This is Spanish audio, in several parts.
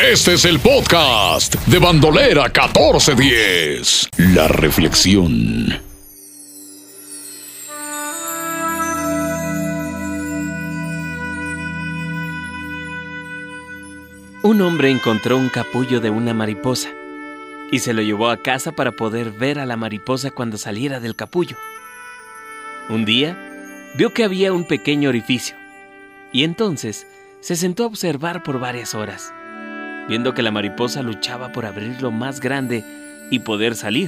Este es el podcast de Bandolera 1410. La reflexión. Un hombre encontró un capullo de una mariposa y se lo llevó a casa para poder ver a la mariposa cuando saliera del capullo. Un día, vio que había un pequeño orificio y entonces se sentó a observar por varias horas, viendo que la mariposa luchaba por abrirlo más grande y poder salir.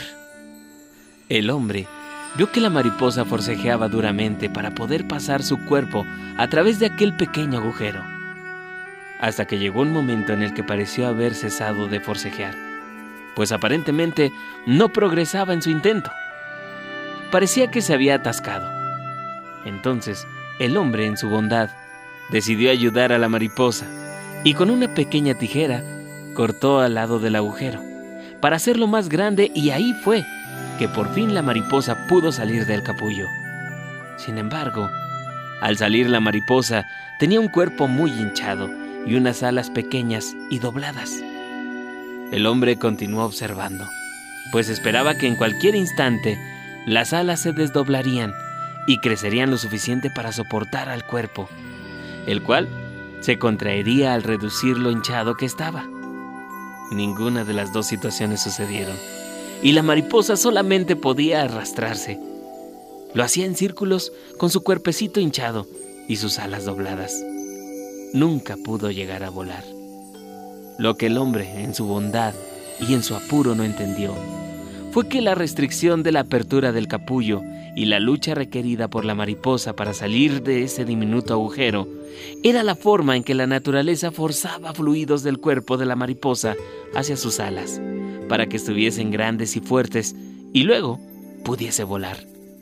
El hombre vio que la mariposa forcejeaba duramente para poder pasar su cuerpo a través de aquel pequeño agujero, hasta que llegó un momento en el que pareció haber cesado de forcejear, pues aparentemente no progresaba en su intento. Parecía que se había atascado. Entonces, el hombre, en su bondad, decidió ayudar a la mariposa y con una pequeña tijera cortó al lado del agujero para hacerlo más grande, y ahí fue que por fin la mariposa pudo salir del capullo. Sin embargo, al salir la mariposa tenía un cuerpo muy hinchado y unas alas pequeñas y dobladas. El hombre continuó observando, pues esperaba que en cualquier instante las alas se desdoblarían y crecerían lo suficiente para soportar al cuerpo, el cual se contraería al reducir lo hinchado que estaba. Ninguna de las dos situaciones sucedieron, y la mariposa solamente podía arrastrarse. Lo hacía en círculos con su cuerpecito hinchado y sus alas dobladas. Nunca pudo llegar a volar. Lo que el hombre, en su bondad y en su apuro, no entendió fue que la restricción de la apertura del capullo y la lucha requerida por la mariposa para salir de ese diminuto agujero era la forma en que la naturaleza forzaba fluidos del cuerpo de la mariposa hacia sus alas, para que estuviesen grandes y fuertes y luego pudiese volar.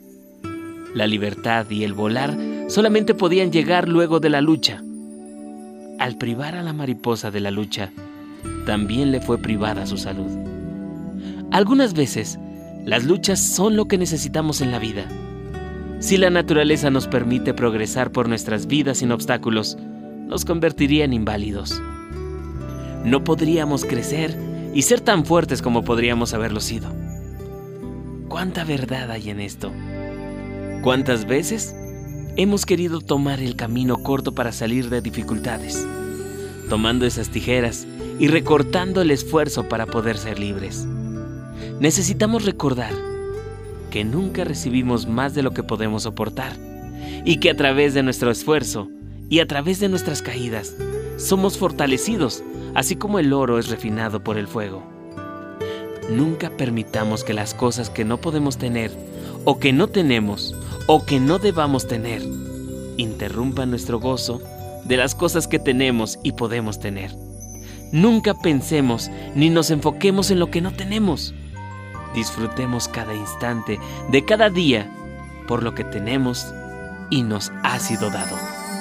La libertad y el volar solamente podían llegar luego de la lucha. Al privar a la mariposa de la lucha, también le fue privada su salud. Algunas veces, las luchas son lo que necesitamos en la vida. Si la naturaleza nos permite progresar por nuestras vidas sin obstáculos, nos convertiría en inválidos. No podríamos crecer y ser tan fuertes como podríamos haberlo sido. ¿Cuánta verdad hay en esto? ¿Cuántas veces hemos querido tomar el camino corto para salir de dificultades, tomando esas tijeras y recortando el esfuerzo para poder ser libres? Necesitamos recordar que nunca recibimos más de lo que podemos soportar, y que a través de nuestro esfuerzo y a través de nuestras caídas somos fortalecidos, así como el oro es refinado por el fuego. Nunca permitamos que las cosas que no podemos tener, o que no tenemos, o que no debamos tener, interrumpan nuestro gozo de las cosas que tenemos y podemos tener. Nunca pensemos ni nos enfoquemos en lo que no tenemos. Disfrutemos cada instante de cada día por lo que tenemos y nos ha sido dado.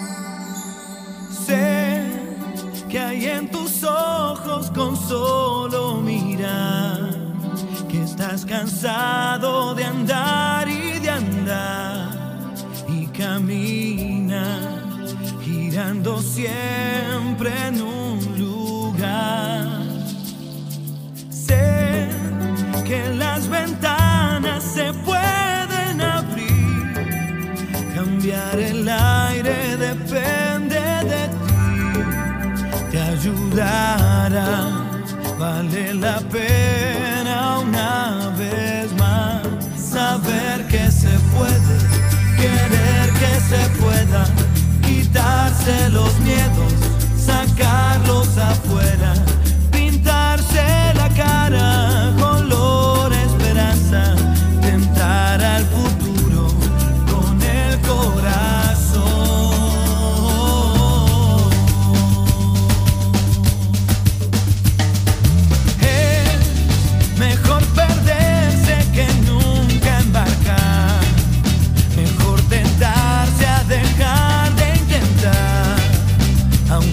Sé que hay en tus ojos con solo mirar, que estás cansado de andar y de andar, y camina girando siempre en un lugar. Sé que las ventanas se pueden abrir, cambiar el aire depende de ti, te ayudará, vale la pena una vez más saber que se puede, querer que se pueda, quitarse los miedos, sacarlos afuera, pintarse la cara color esperanza, tentar al futuro con el corazón. Es mejor perderse que nunca embarcar, mejor tentarse a dejar de intentar,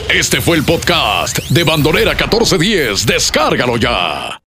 Este fue el podcast de Bandolera 1410. Descárgalo ya.